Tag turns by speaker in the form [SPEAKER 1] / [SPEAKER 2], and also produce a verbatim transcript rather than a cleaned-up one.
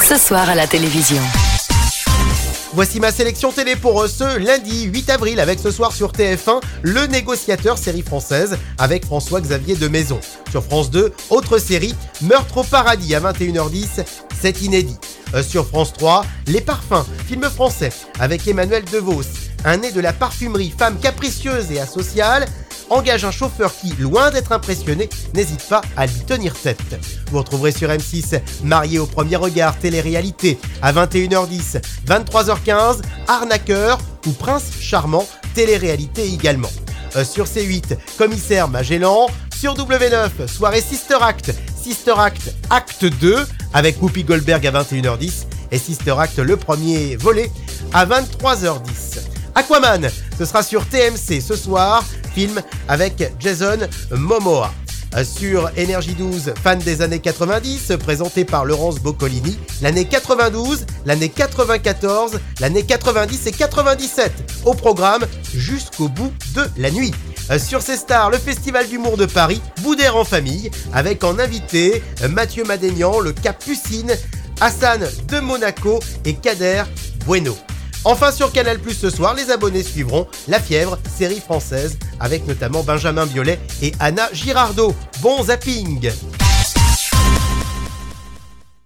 [SPEAKER 1] ce soir à la télévision.
[SPEAKER 2] Voici ma sélection télé pour ce lundi huit avril avec ce soir sur T F un, Le Négociateur, série française avec François-Xavier de Maison. Sur France deux, autre série, Meurtre au paradis à vingt et une heures dix, c'est inédit. Euh, sur France trois, Les Parfums, film français avec Emmanuel DeVos. Un nez de la parfumerie, femme capricieuse et asociale, engage un chauffeur qui, loin d'être impressionné, n'hésite pas à lui tenir tête. Vous retrouverez sur M six Marié au premier regard, télé-réalité à vingt et une heures dix, vingt-trois heures quinze, Arnaqueur ou Prince charmant, télé-réalité également. Euh, sur C huit, Commissaire Magellan. Sur W neuf, soirée Sister Act, Sister Act Acte deux avec Whoopi Goldberg à vingt et une heures dix et Sister Act le premier volet à vingt-trois heures dix. Aquaman, ce sera sur T M C ce soir, film avec Jason Momoa. Sur Énergie douze, fan des années quatre-vingt-dix, présenté par Laurence Boccolini, l'année quatre-vingt-douze, l'année quatre-vingt-quatorze, l'année quatre-vingt-dix et quatre-vingt-dix-sept, au programme jusqu'au bout de la nuit. Sur ces stars, le Festival d'humour de Paris, Boudère en famille, avec en invité Mathieu Madénian, le Capucine, Hassan de Monaco et Kader Bueno. Enfin sur Canal plus, ce soir, les abonnés suivront La Fièvre, série française, avec notamment Benjamin Biolay et Anna Girardot. Bon zapping!